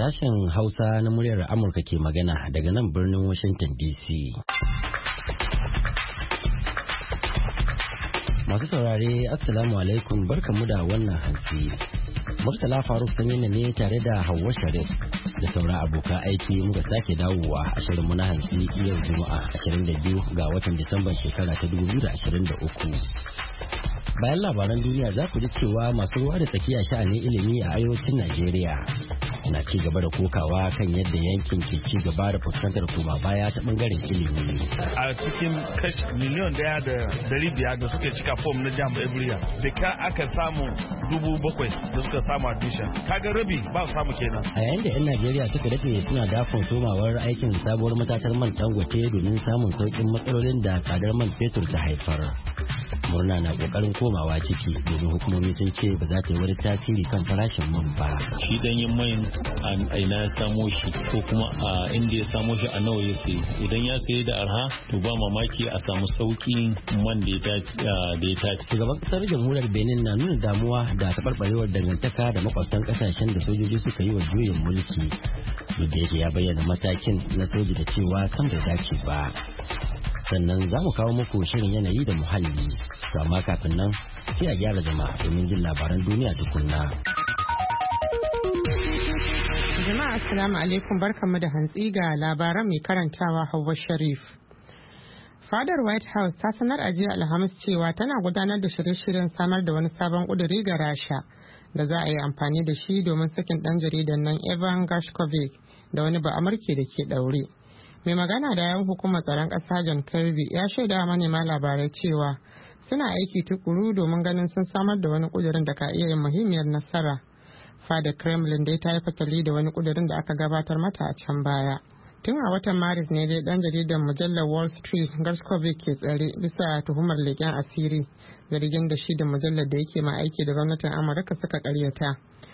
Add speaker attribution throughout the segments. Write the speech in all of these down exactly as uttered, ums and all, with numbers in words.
Speaker 1: Sashen Hausa na muryar Amurka ke magana daga nan birnin Washington D C. Masu saurare, Assalamu alaikum, barkamu da wannan hantsi. Murtala Faruk Sanyin ne tare da Hauwa Sharif da sauran abokan aiki muka sake dawowa a shirinmu na hantsi yau Juma'a ashirin da biyu ga watan Disamban shekara ta dubu biyu da ashirin da uku. Bayan labaran duniya za ku ji cewa masu ruwa da tsakiya sha'anin ilimi a arewacin Najeriya na ci gaba da kokawa kan yadda yankin ke ci gaba da fuskantar koma baya ta bangaren ilimi.
Speaker 2: A cikin kashi miliyon daya da dari biyar da suke cika fom na jam every da ka aka samu dubu bakwai da suka samu admission. Kaga rabi ba su samu kenan.
Speaker 1: A yayin da 'yan Najeriya suka daɗe suna dafon somawar aikin sabuwar matatar man Dangote domin samun sauƙin matsalolin da tsadar man fetur ta haifar. Murna na kokarin komawa ciki domin hukumomi sun ce ba za ta yi wani tasiri kan farashin man ba.
Speaker 3: Shi danyen mai a ina ya samo shi ko kuma a inda ya samo shi a nawa ya sayi. Idan ya sayi da arha to ba mamaki a samu sauƙin man da ya tace.
Speaker 1: Shugaban kasar jamhuriyar Benin na nuna damuwa da taɓarɓarewar dangantaka da makwabtan ƙasashen da sojoji suka yi wa juyin mulki. Duk da yake ya bayyana matakin na soji da cewa kan bai dace ba. Sannan za mu kawo muku shirin yanayi da muhalli, to amma kafin nan sai a gyara jama'a domin jin labaran duniya tukunna.
Speaker 4: Jama'a assalamu alaikum, barkanmu da hantsi ga labaran mai karantawa Hauwa Sharif. Fadar White House ta sanar a jiya Alhamis cewa tana gudanar da shirye-shiryen samar da wani sabon ƙuduri ga Rasha da za a yi amfani da shi domin sakin ɗan jaridan nan Evan Gershkovich da wani ba'amurke da ke ɗaure. Mai magana da yawan hukumar tsaron ƙasa John Kirby ya shaida manema labarai cewa suna aiki tukuru domin ganin sun samar da wani kudirin da ka iya yin muhimmiyar nasara. Fada Kremlin dai ta yi fatali da wani kudirin da aka gabatar mata a can baya. Tun a watan Maris ne dai dan jaridar mujallar Wall Street Gershkovich ke tsare bisa tuhumar leƙen asiri, zargin da shi da mujallar da yake ma aiki da gwamnatin Amurka suka karyata.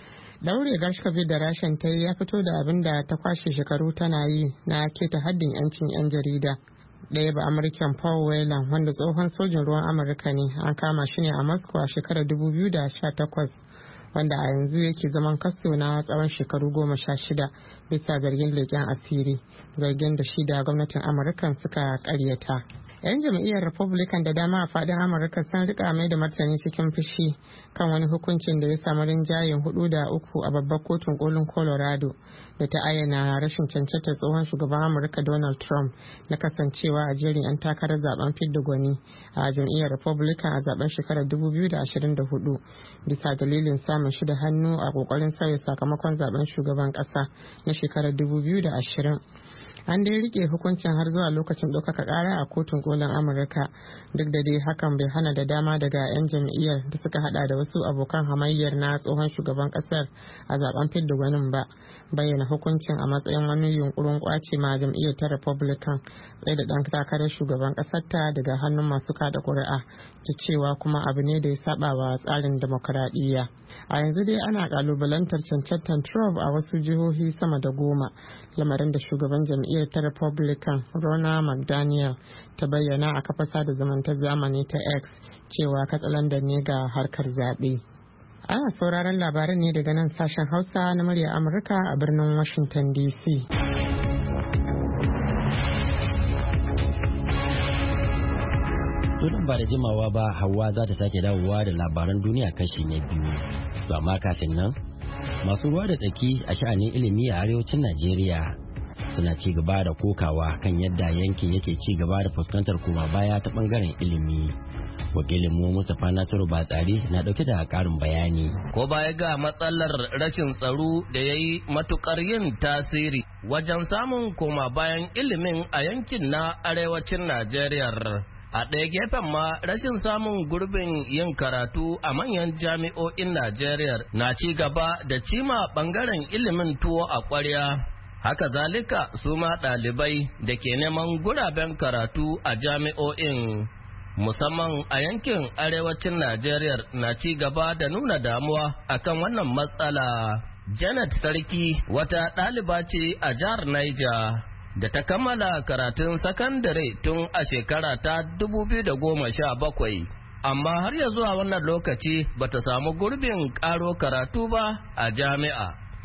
Speaker 4: Daure Gershkovich da Rashin ta yi ya fito da abin da ta kwashe shekaru tana yi na keta haddin 'yancin 'yan jarida. Ɗaya ba Amurken Paul Whelan, wanda tsohon sojin ruwan Amurka ne, an kama shi ne a Moscow a shekarar dubu biyu da sha takwas, wanda a yanzu yake zaman kaso na tsawon shekaru goma sha shida bisa zargin leƙen asiri, zargin da shi da gwamnatin Amurkan suka ƙaryata. 'Yan jam'iyyar Republican da dama a fadin Amurka sun rika mai da martani cikin fushi kan wani hukuncin da ya samu rinjayen hudu da uku a babbar kotun kolin Colorado da ta ayyana rashin cancantar tsohon shugaban Amurka Donald Trump na kasancewa a jerin 'yan takarar zaben fidda gwani a jam'iyyar Republican a zaben shekarar dubu biyu da ashirin da hudu bisa dalilin samun shi da hannu a kokarin sauya sakamakon zaben shugaban kasa na shekarar dubu biyu da ashirin. An dai rike hukuncin har zuwa lokacin ɗaukaka ƙara a kotun kolin Amurka, duk da dai hakan bai hana da dama daga 'yan jam'iyyar da suka hada da wasu abokan hamayyar na tsohon shugaban ƙasar a zaben fidda gwanin ba bayyana hukuncin a matsayin wani yunkurin kwace ma jam'iyyar ta Republican tsaye da ɗan takarar shugaban ƙasar ta daga hannun masu kada ƙuri'a, ta cewa kuma abu ne da ya saba wa tsarin demokuraɗiyya. A yanzu dai ana kalubalantar cancantar Trump a wasu jihohi sama da goma, lamarin da shugaban jam'iyyar ta Republican Ronna McDaniel ta bayyana a kafa sada zumuntar zamani ta X cewa katsalandan ne ga harkar zaɓe. Ana sauraron labaran ne daga nan sashen Hausa na murya Amurka a birnin Washington D C.
Speaker 1: Tunan ba da jimawa ba, Hauwa za ta sake dawowa da labaran duniya kashi na biyu. To amma kafin nan, masu ruwa da tsaki a sha'anin ilimi a arewacin Najeriya suna ci gaba da kokawa kan yadda yankin yake ci gaba da fuskantar koma baya ta bangaren ilimi. Wakilin mu Mustapha Nasiru Batsari na dauke da karin bayani.
Speaker 5: Ko baya ga matsalar rashin tsaro da ya yi matukar yin tasiri wajen samun koma bayan ilimin a yankin na arewacin Najeriya. A ɗaya gefen ma rashin samun gurbin yin karatu a manyan jami'o'in Najeriya na ci gaba da cima ɓangaren ilimin tuwo a ƙwarya. Haka zalika su ma ɗalibai da ke neman guraben karatu a jami'o'in, musamman a yankin arewacin Najeriya, na ci gaba da nuna damuwa akan wannan matsala. Janet Sarki wata ɗaliba ce a jihar Niger da ta kammala karatun sakandare tun a shekara ta dubu biyu da goma sha bakwai, amma har ya zuwa wannan lokaci bata samu gurbin karo karatu ba a jami'a.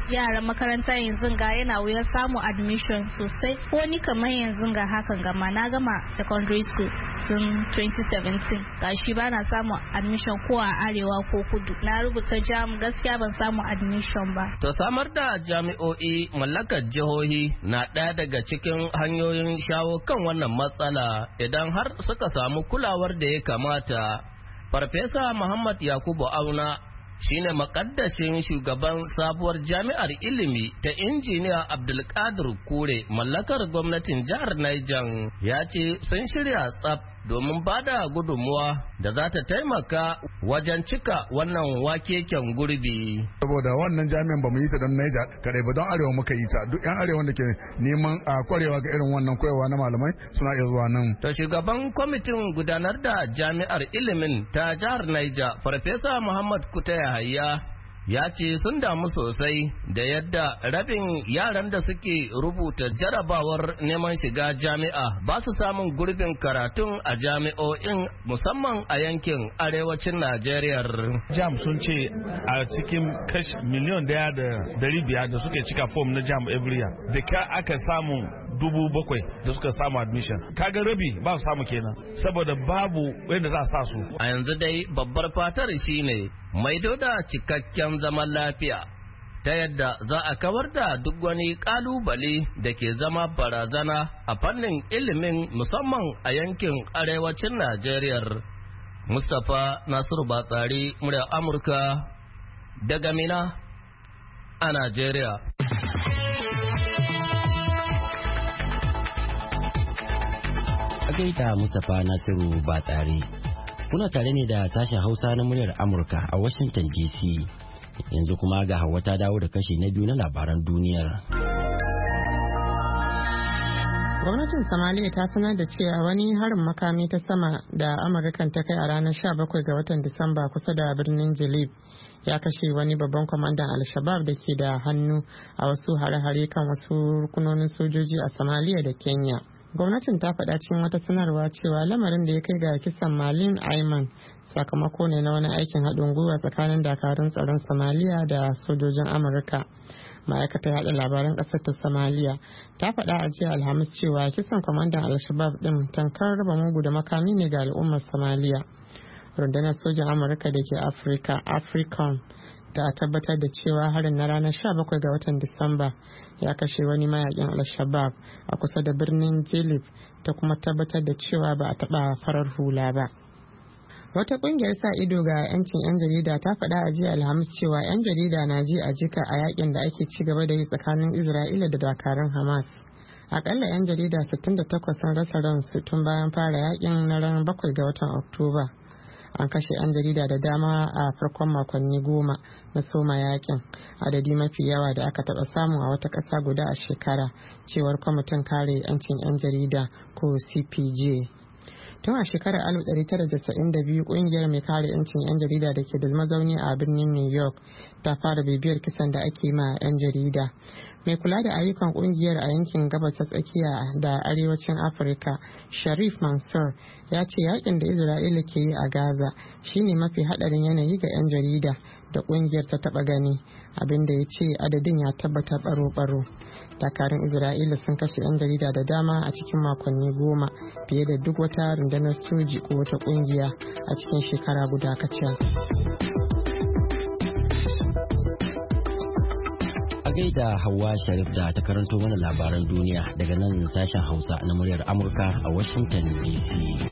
Speaker 6: yaran makaranta yanzu ga yana wuyan samu admission sosai. Ko ni kamar yanzu ga hakan gama na gama secondary school tun twenty seventeen gashi ba na samu admission ko a arewa ko kudu. Na rubuta jam gaskiya ban samu admission ba.
Speaker 5: To samar da jami'o'i mallakar jihohi na ɗaya daga cikin hanyoyin shawo kan wannan matsala idan har suka samu kulawar da ya kamata. Farfesa Muhammad Yakubu Auna shine makaddashin shugaban sabuwar jami'ar ilimi ta injiniya Abdulkadir Kure mallakar gwamnatin jihar Niger ya ce sun shirya tsaf domin bada gudunmuwa da za ta taimaka wajen cika wannan wakeken gurbi.
Speaker 7: Saboda wannan jami'an ba mu yi ta don Niger kadai ba, don arewa muka yi ta. Duk 'yan arewa da ke neman a kwarewa ga irin wannan koyewa na malamai suna iya zuwa nan.
Speaker 5: To shugaban kwamitin gudanar da jami'ar ilimin ta jihar Niger, Farfesa Muhammad Kutaya Hayya, ya ce sun damu sosai da yadda rabin yaran da suke rubuta jarabawar neman shiga jami'a ba su samun gurbin karatun a jami'o'in musamman a yankin arewacin Najeriya.
Speaker 2: Jam sun ce a cikin kashi miliyon daya da dari biyar da suke cika fom na jam every year da ka aka samu dubu bakwai da suka samu admission. Kaga rabi ba su samu kenan saboda babu wanda za a sa su.
Speaker 5: A yanzu dai babbar fatar shine maido da cikakken zaman lafiya ta yadda za a kawar da duk wani kalubale da ke zama barazana a fannin ilimin musamman a yankin arewacin Najeriya. Mustapha Nasiru Batsari, murya Amurka daga Mina a Najeriya.
Speaker 1: A gaida Mustapha Nasiru Batsari. Kuna tare ne da sashen Hausa na muryar Amurka a Washington D C. Yanzu kuma ga Hauwa ta dawo da kashi na biyu na labaran duniyar.
Speaker 4: Gwamnatin Somalia ta sanar da cewa wani harin makami ta sama da Amurkan ta kai a ranar sha bakwai ga watan Disamba kusa da birnin Jilib ya kashe wani babban kwamandan Al-Shabaab da ke da hannu a wasu hare-hare kan wasu rukunonin sojoji a Somalia da Kenya. Gwamnatin ta faɗa cikin wata sanarwa cewa lamarin da ya kai ga kisan Malin Ayman sakamako ne na wani aikin haɗin gwiwa tsakanin dakarun tsaron Somalia da sojojin Amurka. Ma'aikatar yaɗa labaran ƙasar ta Somalia ta faɗa a jiya Alhamis cewa kisan kwamandan Al-Shabaab ɗin tankar raba mugu da makami ne ga al'ummar Somalia. Rundunar sojan Amurka da ke Afirka, Africom, ta tabbatar da cewa harin na ranar sha bakwai ga watan Disamba ya kashe wani mayakin Al-Shabaab a kusa da birnin Jilib, ta kuma tabbatar da cewa ba a taɓa farar hula ba. Wata kungiyar sa ido ga 'yancin 'yan jarida ta faɗa a jiya Alhamis cewa 'yan jarida na ji a jika a yakin da ake ci gaba da yi tsakanin Isra'ila da dakarun Hamas. Akalla 'yan jarida sittin da takwas sun rasa ransu tun bayan fara yakin na ran bakwai ga watan Oktoba. An kashe 'yan jarida da dama a farkon makonni goma na soma yakin, adadi mafi yawa da aka taɓa samu a wata ƙasa guda a shekara, cewar kwamitin kare 'yancin 'yan jarida ko C P J. Tun a shekarar alif ɗari tara da casa'in da biyu ƙungiyar mai kare 'yancin 'yan jarida da ke da mazauni a birnin New York ta fara bibiyar kisan da ake ma 'yan jarida. Mai kula da ayyukan kungiyar a yankin gabas ta tsakiya da arewacin Afirka, Sharif Mansur, ya ce yakin da Isra'ila ke yi a Gaza shine mafi hadarin yanayi ga 'yan jarida da kungiyar ta taba gani, abinda ya ce adadin ya tabbata baro-baro. Dakarun Isra'ila sun kashe 'yan jarida da dama a cikin makonni goma, fiye da duk wata rundunar soji ko wata kungiya a cikin shekara guda kacal.
Speaker 1: Gaida Hauwa Sharif da ta karanto mana labaran duniya daga nan sashen Hausa na muryar Amurka a Washington D C.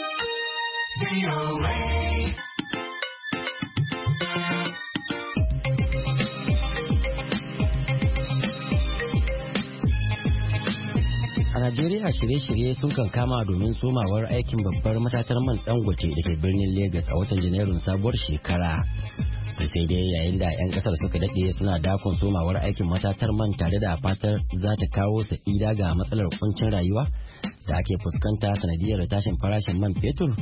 Speaker 1: A Najeriya shirye-shirye sun kankama domin somawar aikin babbar matatar man Dangote da ke birnin Legas a watan Janairun sabuwar shekara. Sai dai yayin da 'yan kasar suka daɗe suna dakon somawar aikin matatar man tare da fatar za ta kawo sa'ida ga matsalar kuncin rayuwa da ake fuskanta sanadiyar tashin farashin man fetur,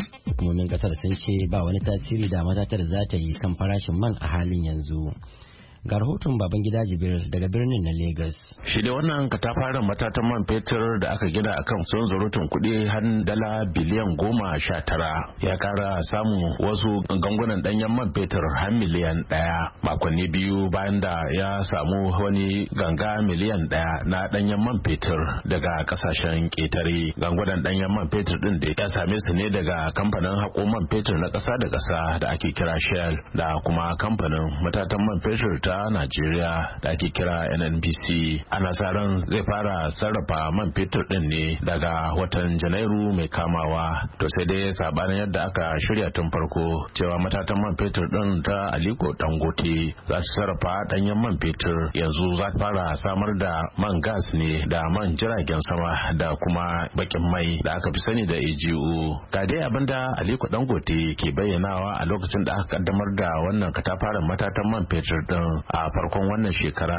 Speaker 1: hukumomin kasar sun ce ba wani tasiri da matatar za ta yi kan farashin man a halin yanzu. Ga rahoton Babangida Jibril daga birnin na Lagos.
Speaker 8: Shi da wannan katafaren matatan man fetur da aka gina akan sun zurutun kuɗi har dala biliyan goma sha tara ya kara samun wasu gangunan ɗanyen man fetur har miliyan ɗaya makonni biyu bayan da ya samu wani ganga miliyan ɗaya na ɗanyen man fetur daga ƙasashen ƙetare. Gangunan ɗanyen man fetur ɗin da ya same su ne daga kamfanin haƙo man fetur na ƙasa da ƙasa da ake kira Shell da kuma kamfanin matatan man fetur ta Najeriya da ake kira N N P C. Ana sa ran zai fara sarrafa man fetur din ne daga watan Janairu mai kamawa. To sai dai sabanin yadda aka shirya tun farko cewa matatan man fetur din ta Aliko Dangote za ta sarrafa danyen man fetur, yanzu za ta fara samar da man gas ne da man jiragen sama da kuma bakin mai da aka fi sani da A G O. Ga dai abinda Aliko Dangote ke bayyanawa a lokacin da aka kaddamar da wannan katafaren matatan man fetur din a farkon wannan shekara.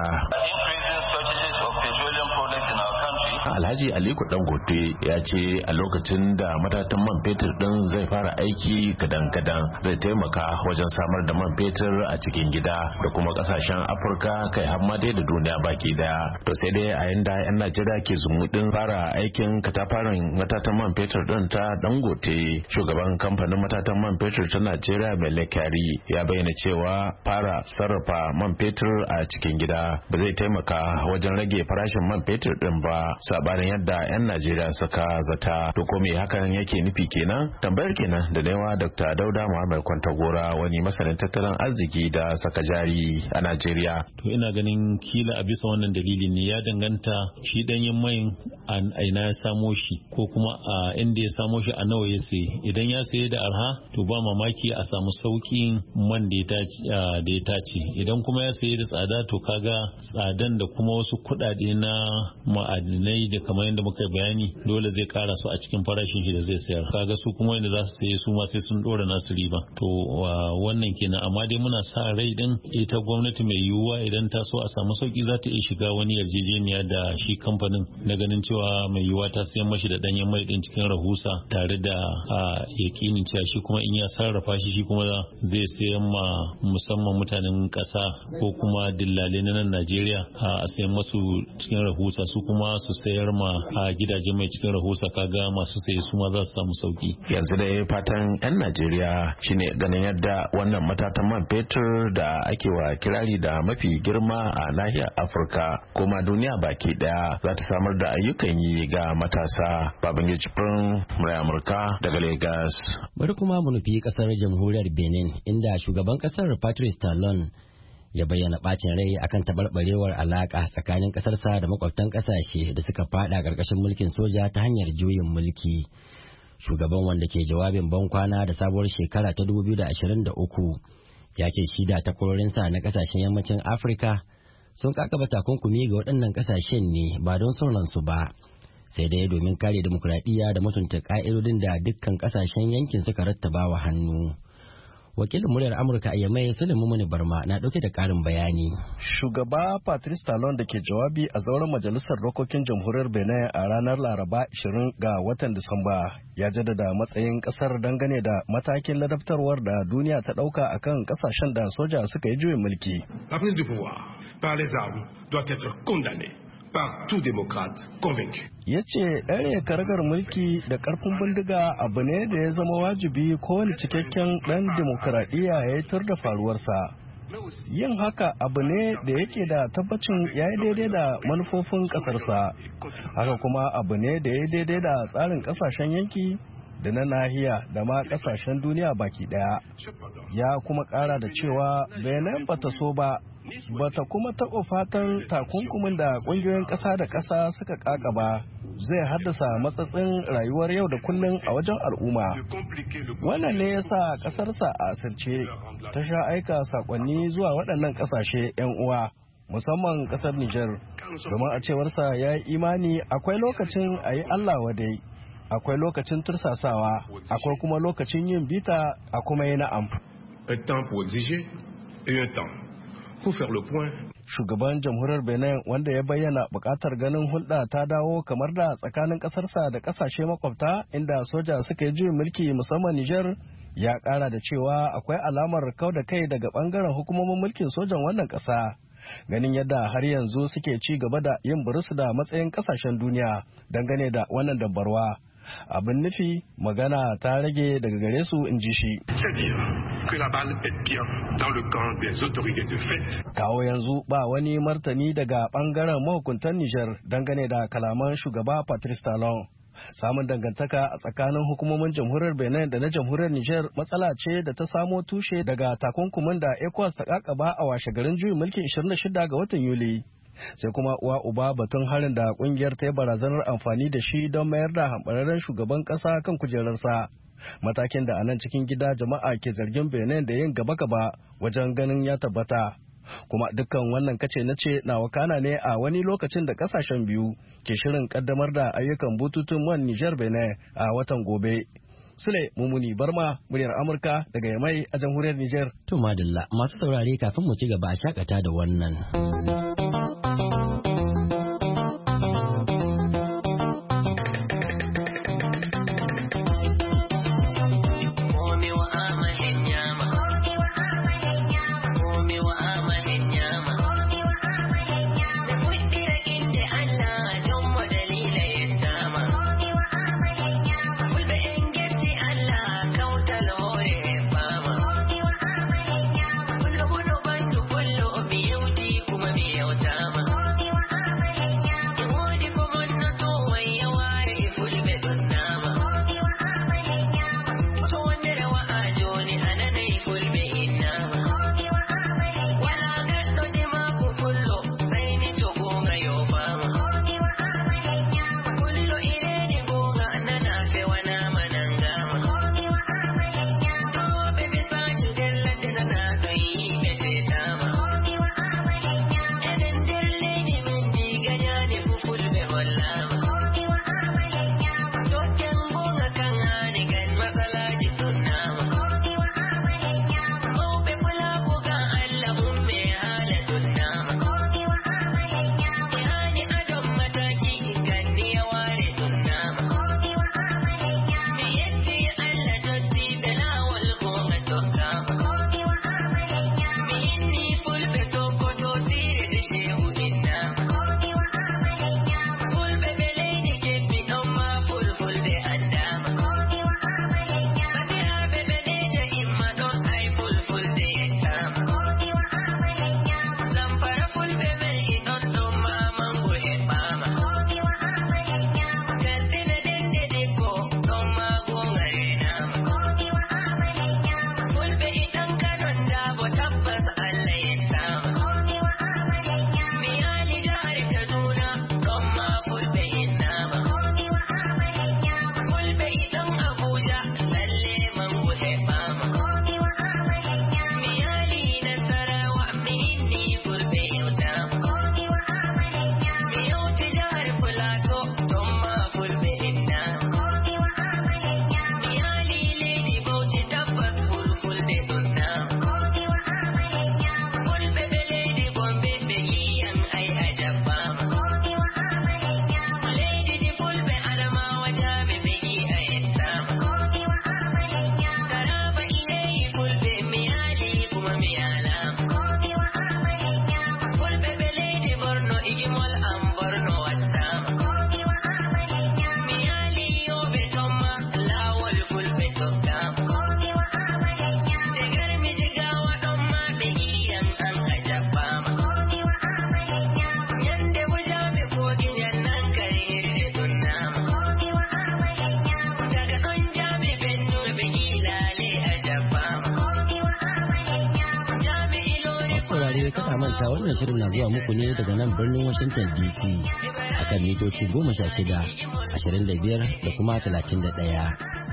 Speaker 8: Alhaji Aliko Dangote ya ce a lokacin da matatan man fetur din zai fara aiki gadan-gadan zai taimaka wajen samar da man fetur a cikin gida da kuma kasashen Afirka kai har ma dai da duniya baki daya. To sai dai a yanda yan Najeriya ke zumuɗin fara aikin katafaren matatan man fetur din ta Dangote, shugaban kamfanin matatan man fetur ta Najeriya Mele Kyari ya bayyana cewa fara sarrafa man fetur a cikin gida ba zai taimaka wajen rage farashin man fetur din ba, sabanin yadda 'yan Najeriya suka zata. To ko me hakan yake nufi kenan? Tambayar kenan da yawa Dokta Dauda Muhammad Kwantagora, wani masanin tattalin arziki da saka jari a Najeriya.
Speaker 3: To ina ganin kila a bisa wannan dalili ne ya danganta shi danyen mai a ina ya samo shi ko kuma a inda ya samo shi a nawa ya saye. Idan ya saye da arha to ba mamaki a samu sauƙin man da ya tace. Idan kuma ya saye da tsada to kaga tsadan da kuma wasu kuɗaɗe na ma'adinai da kamar yadda muka bayani dole zai kara su a cikin farashin shi da zai sayar. Kaga su kuma yadda za su saye su ma sai sun dora nasu riba. To wannan kenan, amma dai muna sa rai din ita gwamnati mai yiwuwa idan ta so a samu sauki za ta iya shiga wani yarjejeniya da shi kamfanin na ganin cewa mai yiwuwa ta sayan mashi da danyen mai din cikin rahusa tare da yakinin cewa shi kuma in ya sarrafa shi shi kuma zai sayan ma musamman mutanen kasa ko kuma dillale na nan Najeriya a sayan masu cikin rahusa, su kuma su sayar ma a gidaje mai cikin rahusa, kaga masu saye su ma za su samu sauki.
Speaker 8: Yanzu da fatan 'yan Najeriya shine ganin yadda wannan matatan man fetur da ake wa kirari da mafi girma a nahiyar Afirka kuma duniya baki daya za ta samar da ayyukan yi ga matasa. Babangida Jibrin, Murai Amurka daga Lagos.
Speaker 1: Bari kuma mu nufi kasar jamhuriyar Benin inda shugaban kasar Patrice Talon ya bayyana bacin rai akan tabarbarewar alaka tsakanin kasarsa da makwabtan kasashe da suka fada karkashin mulkin soja ta hanyar juyin mulki. Shugaban, wanda ke jawabin bankwana da sabuwar shekara ta dubu biyu da ashirin da uku, ya ce shi da takwarorinsa na kasashen yammacin Afirka sun kakaba takunkumi ga waɗannan kasashen ne ba don son ransu ba, sai dai domin kare dimokuraɗiyya da mutunta ƙa'idodin da dukkan kasashen yankin suka rattaba wa hannu. Wakilin muryar Amurka a Yamai Sulaimu Muni Barma na dauke da karin bayani.
Speaker 9: Shugaba Patrice Talon da ke jawabi a zauren majalisar dokokin jamhuriyar Benin a ranar Laraba ashirin ga watan Disamba ya jaddada matsayin kasar dangane da matakin ladabtarwar da duniya ta dauka akan kasashen da soja suka yi juyin mulki.
Speaker 10: La prise du pouvoir par les armes doit être condamnée par tout démocrate convaincu.
Speaker 9: Ya ce ɗare karagar mulki da ƙarfin bindiga abu ne da ya zama wajibi kowane cikakken ɗan dimokuraɗiyya ya yi tur da faruwarsa. Yin haka abu ne da yake da tabbacin ya yi daidai da manufofin ƙasarsa. Haka kuma abu ne da ya yi daidai da tsarin ƙasashen yanki da na nahiya da ma ƙasashen duniya baki ɗaya. Ya kuma ƙara da cewa Benin bata so ba, bata kuma taɓa fatan takunkumin da ƙungiyoyin ƙasa da ƙasa suka ƙaƙaba zai haddasa matsatsin rayuwar yau da kullum a wajen al'umma. Wannan ne ya sa ƙasarsa a asirce ta sha aika saƙonni zuwa waɗannan ƙasashe 'yan uwa, musamman ƙasar Nijar, domin a cewarsa ya yi imani akwai lokacin a yi Allah wadai, akwai lokacin tursasawa, akwai kuma lokacin yin bita, a kuma yi na'am.
Speaker 10: Un temps pour exiger et un temps pour faire le point.
Speaker 9: Shugaban jamhuriyar Benin, wanda ya bayyana bukatar ganin hulɗa ta dawo kamar da tsakanin ƙasarsa da ƙasashe makwabta inda soja suka yi juyin mulki musamman Nijar, Ya ƙara da cewa akwai alamar kau da kai daga ɓangaren hukumomin mulkin sojan wannan ƙasa. Ganin yadda har yanzu suke ci gaba da yin buris da matsayin ƙasashen duniya dangane da wannan dabbarwa. Abin nufi magana ta rage daga gare su in ji shi. Kawo yanzu ba wani martani daga bangaren mahukuntan Nijar dangane da kalaman shugaba Patrice Talon. Samun dangantaka a tsakanin hukumomin jamhuriyar Benin da na jamhuriyar Nijar matsala ce da ta samo tushe daga takunkumin da ECOWAS ta kakaba a washe garin juyin mulkin ishirin da shida ga watan Yuli. Sai kuma uwa uba batun harin da kungiyar ta yi barazanar amfani da shi don mayar da hambararren shugaban kasa kan kujerarsa. Matakin da a nan cikin gida jama'a ke zargin Benin da yin gaba-gaba wajen ganin ya tabbata. Kuma dukkan wannan kace na ce na wakana ne a wani lokacin da kasashen biyu ke shirin kaddamar da ayyukan bututun man Niger Benin a watan gobe. Sule Mumuni Barma, muryar Amurka daga Yamai a jamhuriyar Niger.
Speaker 1: To madalla masu saurare kafin mu ci gaba a shakata da wannan. kada manta wannan shirin na zuwa muku ne daga nan birnin Washington D C akan mitoci goma sha shida, ashirin da biyar da kuma talatin da ɗaya.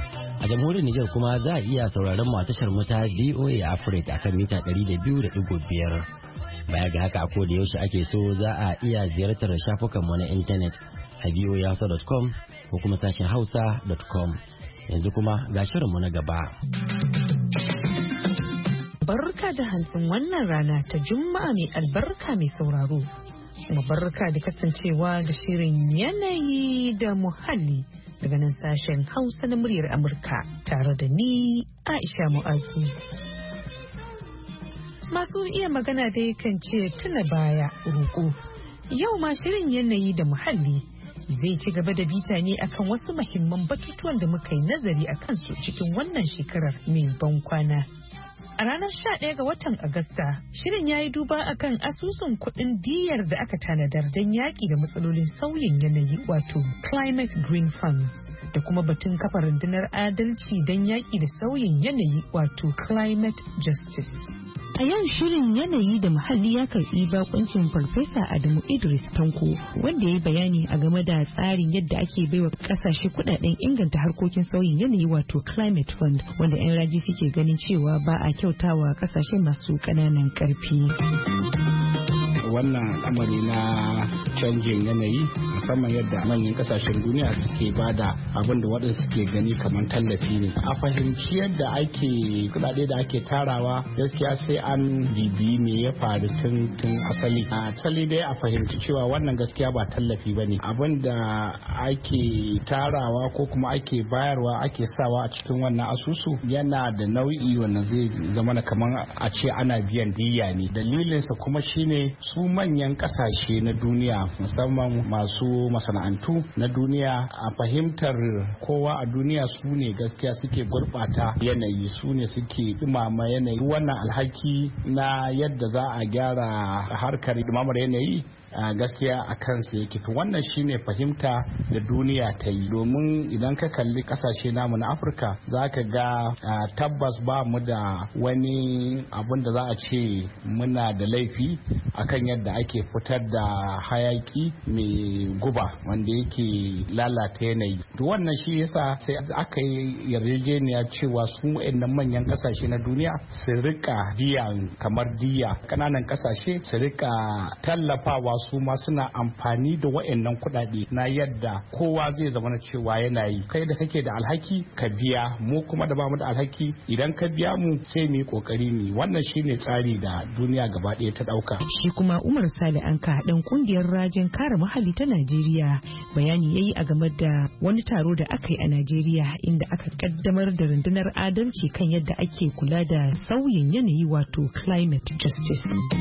Speaker 1: A jamhuriyar Nijar kuma za a iya sauraron mu a tashar mu ta V O A Africa akan mita ɗari da biyu da ɗigo biyar. Baya ga haka a koda yaushe ake so za a iya ziyartar shafukan mu na intanet a v o a hausa dot com ko kuma sashen hausa dot com. Yanzu kuma ga shirinmu na gaba.
Speaker 11: Barka da hantsin wannan rana ta Juma'a mai albarka mai sauraro. Kuma barka da kasancewa da shirin yanayi da muhalli daga nan sashen Hausa na muryar Amurka tare da ni Aisha Mu'azu. Masu iya magana dai kan ce tuna baya roƙo. Yau ma shirin yanayi da muhalli zai ci gaba da bita ne akan wasu muhimman batutuwan da muka yi nazari a kansu cikin wannan shekarar mai ban kwana. A ranar sha ɗaya ga watan Agusta, shirin ya yi duba akan asusun kuɗin diyar da aka tanadar don yaƙi da matsalolin sauyin yanayi wato Climate Green Funds da kuma batun kafa rundunar adalci don yaƙi da sauyin yanayi wato Climate Justice.
Speaker 12: A yau shirin yanayi da muhalli ya karɓi bakuncin Farfesa Adamu Idris Tanko wanda ya yi bayani a game da tsarin yadda ake baiwa kasashe kudaden inganta harkokin sauyin yanayi wato Climate Fund wanda 'yan raji suke ganin cewa ba a kyautawa kasashe masu ƙananan ƙarfi.
Speaker 13: Wannan al'amari na canjin yanayi musamman yadda manyan kasashen duniya suke bada abin da waɗansu suke gani kamar tallafi ne. A fahimci yadda ake kudade da ake tarawa gaskiya sai an bibi me ya faru tun tun asali. A asali dai a fahimci cewa wannan gaskiya ba tallafi ba ne. Abin da ake tarawa ko kuma ake bayarwa ake sawa a cikin wannan asusu yana da nau'i wanda zai zama kamar a ce ana biyan diyya ne. Dalilinsa kuma shine su manyan kasashe na duniya musamman masu masana'antu na duniya a fahimtar kowa a duniya su ne gaskiya suke gurbata yanayi su ne suke dumama yanayi. Wannan alhaki na yadda za a gyara harkar dumamar yanayi a gaskiya a kansu yake. To wannan shine fahimta da duniya ta yi, domin idan ka kalli kasashe namu na Afirka za ka ga tabbas ba mu da wani abun da za a ce muna da laifi akan yadda ake fitar da hayaki mai guba wanda yake lalata yanayi. To wannan shi yasa sai aka yi yarjejeniya cewa su wayannan manyan kasashe na duniya su rika diya kamar diya, kananan kasashe su rika tallafawa su ma suna amfani da wayannan kuɗaɗe na yadda kowa zai zama na cewa yana yi. Kai da kake da alhaki ka biya, mu kuma da bamu da alhaki idan ka biya mu sai mu yi kokari ne. Wannan shine tsari da duniya gaba ɗaya ta ɗauka.
Speaker 12: Shi kuma Umar Sale Anka ɗan kungiyar rajin kare muhalli ta Najeriya bayani yayi a game da wani taro da aka yi a Najeriya inda aka kaddamar da rundunar adalci kan yadda ake kula da sauyin yanayi wato Climate Justice.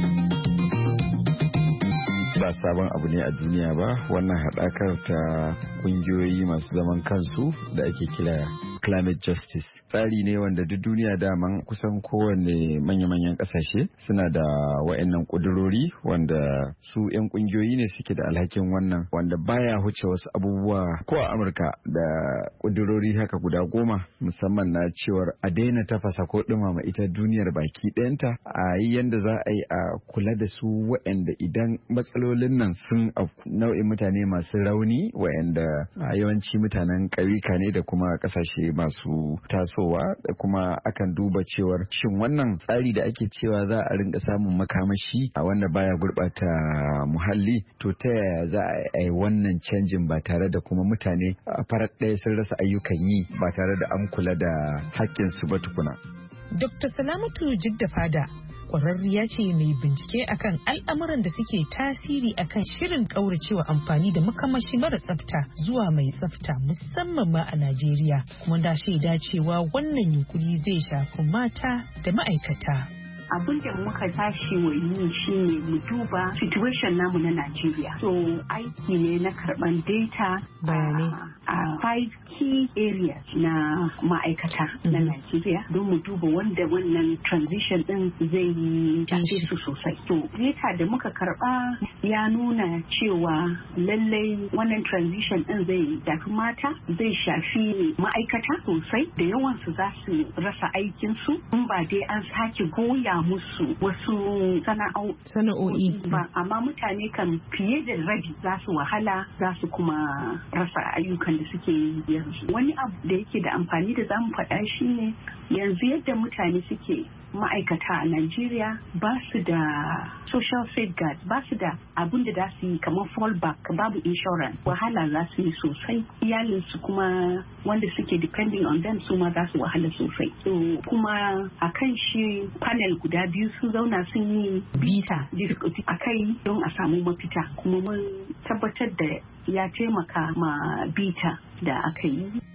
Speaker 14: Ba sabon abu ne a duniya ba, wannan haɗakar ta kungiyoyi masu zaman kansu da ake kira Climate Justice. Tsari ne wanda duk duniya daman kusan kowanne manya-manyan kasashe suna da wa'annan kudurori wanda su 'yan kungiyoyi ne suke da alhakin wannan, wanda baya huce wasu abubuwa ko a Amurka da kudurori haka guda goma, musamman na cewar a daina tafasa ko dumama ita duniyar baki ɗayanta, a yi yanda za a yi a kula da su wa'anda idan matsalolin nan sun nau'in mutane masu rauni wa'anda yawanci mutanen ƙauyuka ne da kuma ƙasashe masu tasowa, da kuma akan duba cewar shin wannan tsari da ake cewa za a rinka samun makamashi a wanda baya gurbata muhalli, to ta yaya za a yi wannan canjin ba tare da kuma mutane a farar ɗaya sun rasa ayyukan yi ba tare da an kula da haƙƙin su ba tukuna.
Speaker 11: Dokta Salamatu Jidda Fada kwararriya ce mai bincike akan al'amuran da suke tasiri akan shirin kauracewa amfani da makamashi mara tsafta zuwa mai tsafta musamman ma a Najeriya, kuma da shaida cewa wannan yunkuri zai shafi mata da ma'aikata.
Speaker 15: Abin da muka tashi wa yi shi ne mu duba situation namu na Najeriya. So aiki ne na karban data bayanai a five key areas na ma'aikata na Najeriya don mu duba wanda wannan transition din zai yi tafi su sosai. So data da muka karba ya nuna cewa lallai wannan transition din zai shafi mata, zai shafi ma'aikata sosai, da yawansu za su rasa aikinsu in ba dai an sake goya musu wasu sana'o'i ba, amma mutane kan fiye da rabi za su wahala, za su kuma rasa ayyukan da suke yi yanzu. Wani abu da yake da amfani da zamu faɗa shi ne yanzu yadda mutane suke ma'aikata a Najeriya ba su da social safeguards, ba su da abin da za su yi kamar fallback, babu insurance, wahala za su yi sosai. Iyalinsu kuma wanda suke depending on them su ma za su wahala sosai. So kuma a kan shi panel guda biyu sun zauna sun yi bita a kai don a samu mafita, kuma mun tabbatar da ya taimaka ma bita da aka yi.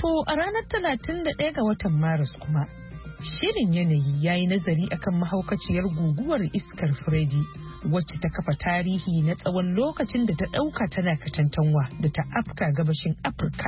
Speaker 11: To a ranar talatin da ɗaya ga watan Maris kuma, shirin yanayi ya yi nazari akan mahaukaciyar guguwar iskar Freddy wacce ta kafa tarihi na tsawon lokacin da ta ɗauka tana katantanwa da ta afka gabashin Afirka.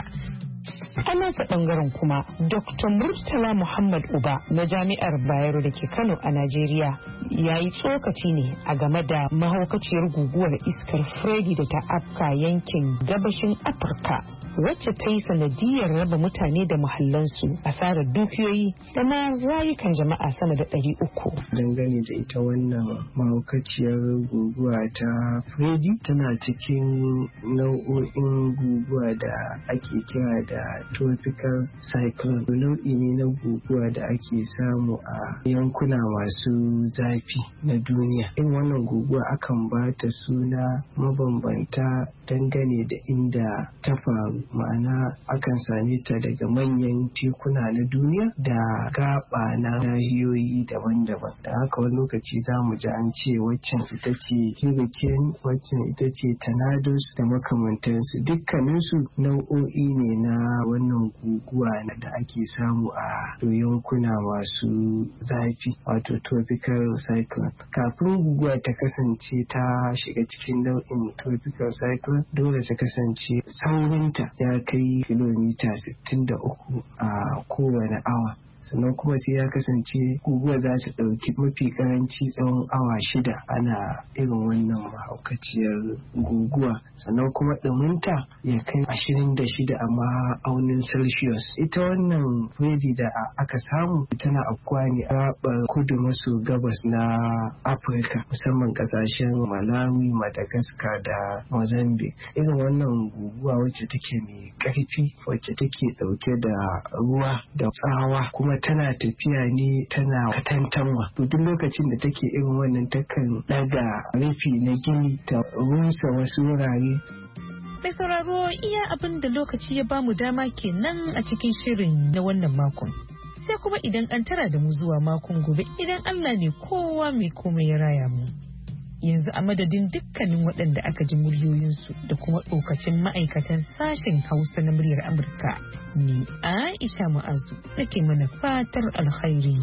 Speaker 12: A nasa ɓangaren kuma, Doktor Murtala Muhammad Uba na Jami'ar Bayero da ke Kano a Najeriya ya yi tsokaci ne a game da mahaukaciyar guguwar iskar Freddy da ta afka yankin gabashin Afirka, wacce ta yi sanadiyar raba mutane da muhallansu, asarar dukiyoyi da ma rayukan jama'a sama da ɗari uku.
Speaker 16: Dangane da ita wannan mahaukaciyar guguwa ta Freddy, tana cikin nau'o'in guguwa da ake kira da tropical cyclone. Nau'i ne na guguwa da ake samu a yankuna masu zafi na duniya. In wannan guguwa akan ba ta suna mabambanta dangane da inda ta faru, ma'ana akan same ta daga manyan tekuna na duniya da gaba na nahiyoyi daban-daban. Da haka wani lokaci za mu ji an ce waccan ita ce hurricane, waccan ita ce tornadoes da makamantansu. Dukkaninsu nau'o'i ne na wannan guguwa da ake samu a yankuna masu zafi, wato tropical cyclone. Kafin guguwa ta kasance ta shiga cikin nau'in tropical cyclone, dole ta kasance saurinta ya kai kilomita sittin da uku a kowane awa. Sannan kuma sai ya kasance guguwa za ta ɗauki mafi karanci tsawon awa shida ana irin wannan mahaukaciyar guguwa. Sannan kuma ɗuminta ya kai ashirin da shida a ma'aunin celsius. Ita wannan Freddy da aka samu tana afkuwa ne a gaɓar kudu maso gabas na Afirka, musamman ƙasashen Malawi, Madagascar da Mozambique. Irin wannan guguwa wacce take mai ƙarfi, wacce take ɗauke da ruwa da tsawa, kuma tana tafiya ne tana katantanwa. To duk lokacin da take irin wannan takan daga rufi na gini ta rusa wasu wurare.
Speaker 11: Mai sauraro, iya abin da lokaci ya bamu dama kenan a cikin shirin na wannan makon. Sai kuma idan an tara da mu zuwa makon gobe, idan Allah ne kowa mai komai ya raya mu. Yanzu a madadin dukkanin waɗanda aka ji muryoyinsu da kuma ɗaukacin ma'aikatan sashen Hausa na muryar Amurka, ni Aisha Mu'azu nake mana fatar alkhairi.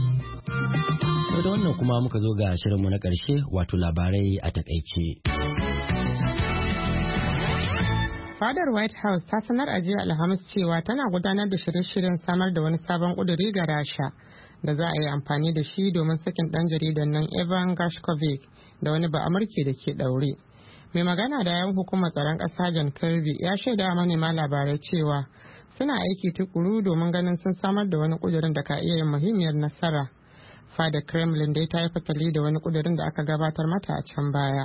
Speaker 1: Da wannan kuma muka zo ga shirinmu na ƙarshe, wato labarai a takaice.
Speaker 4: Fadar White House ta sanar a jiya Alhamis cewa tana gudanar da shirye-shiryen samar da wani sabon ƙuduri ga Rasha da za a yi amfani da shi domin sakin ɗan jaridan nan Evan Gershkovich da wani ba'amurke da ke ɗaure. Mai magana da yawan hukumar tsaron ƙasa John Kirby ya shaida manema labarai cewa suna aiki tukuru domin ganin sun samar da wani ƙudurin da ka iya yin muhimmiyar nasara. Fadar Kremlin dai ta yi fatali da wani ƙudurin da aka gabatar mata a can baya.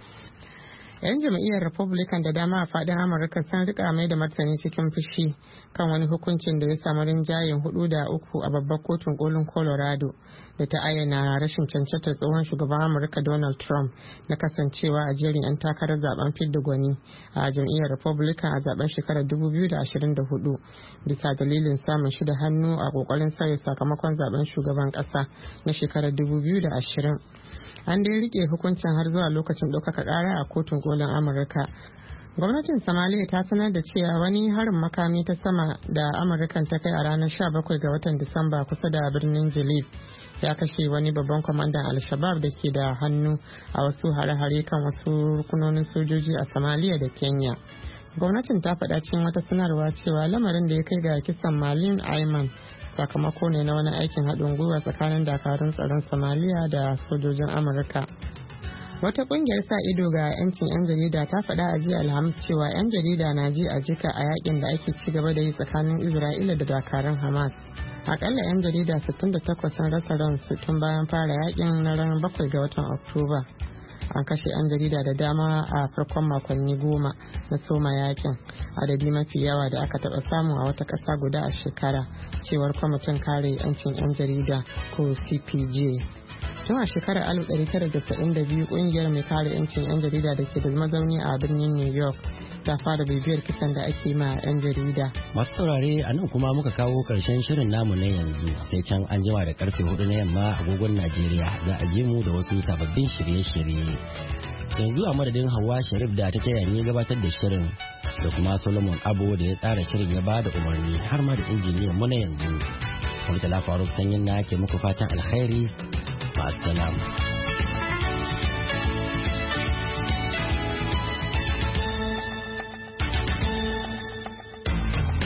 Speaker 4: 'Yan jam'iyyar Republican da dama a fadin Amurka sun rika mai da martani cikin fushi kan wani hukuncin da ya samu rinjayen hudu da uku a babbar kotun kolin Colorado da ta ayyana rashin cancantar tsohon shugaban Amurka Donald Trump na kasancewa a jerin 'yan takarar zaben fidda gwani a jam'iyyar Republican a zaben shekarar dubu biyu da ashirin da hudu bisa dalilin samun shi da hannu a kokarin sauya sakamakon zaben shugaban kasa na shekarar dubu biyu da ashirin. An dai rike hukuncin har zuwa lokacin ɗaukaka ƙara a kotun kolin Amurka. Gwamnatin Somalia ta sanar da cewa wani harin makami ta sama da Amurkan ta kai a ranar sha bakwai ga watan Disamba kusa da birnin Jilif ya kashe wani babban kwamandan Al-Shabaab da ke da hannu a wasu hare-hare kan wasu rukunonin sojoji a Somalia da Kenya. Gwamnatin ta faɗa cikin wata sanarwa cewa lamarin da ya kai ga kisan Malin Ayman sakamako ne na wani aikin haɗin gwiwa tsakanin dakarun tsaron Somalia da sojojin Amurka. Wata ƙungiyar sa ido ga 'yancin 'yan jarida ta faɗa a jiya Alhamis cewa 'yan jarida na ji a jika a yakin da ake ci gaba da yi tsakanin Isra'ila da dakarun Hamas. Akalla 'yan jarida sittin da takwas sun rasa ransu tun bayan fara yakin na ranar bakwai ga watan Oktoba. An kashe 'yan jarida da dama a farkon makonni goma na soma yakin, adadi mafi yawa da aka taɓa samu a wata ƙasa guda a shekara, cewar kwamitin kare 'yancin 'yan jarida ko C P J. Tun a shekarar alif ɗari tara da casa'in da biyu ƙungiyar mai kare 'yancin 'yan jarida da ke da mazauni a birnin New York ta fara bibiyar kisan da ake ma 'yan jarida.
Speaker 1: Masu saurare a nan kuma muka kawo karshen shirin namu na yanzu, sai can an jima da karfe hudu na yamma agogon Najeriya za a je mu da wasu sababbin shirye-shirye. yanzu a madadin Hauwa Sharif da ta taya ni gabatar da shirin da kuma Solomon Abo da ya tsara shirin ya bada umarni har ma da injiniyan mu na yanzu. Murtala Faruk Sanyin na ke muku fatan alkhairi. Ma'assalam.